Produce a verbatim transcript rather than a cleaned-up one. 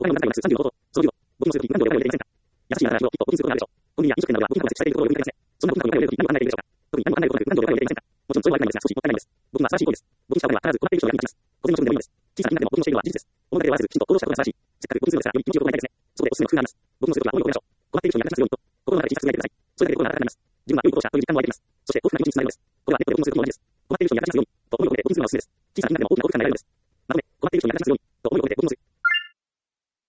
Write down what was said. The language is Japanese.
お金の中にはさんじゅうごほど。その量、募金の数より何秒でもやりませんか。優しいなら、一歩募金することがあるでしょう。コンビニや飲食店などは募金箱が設置されているところを呼びかけますね。そんな募金箱にお金を入れるとき何を考えているでしょうか。特に何も考えることなく何秒でもやりませんか。もちろんそれもありなんですが、少しもったいないです。募金は素晴らしい行為です。募金したお金は必ず困っている人が役に立ちます。小銭の処分でもいいのです。小さな金額でも募金をしているのは事実です。物だけではせず、きちんと行動したことが素晴らしい。せっかく募金するのですが、より気持ちを行いたいですね。そこでおすすめの工夫があります。募金のするときは多いお金でしょう。困っている人に役立つようにと、心の中で小さく考えてください。それだけで心が温かくなります。自分は良いことをしたという実感も湧いてきます。そして幸福な気持ちにつながります。これはネットで募金するときも同じです。困っている人に役立つようにと思うことで募金するのはおすすめです。小さな金額でも大きな幸福感が得られるのです。まとめ、困っている人に役立つように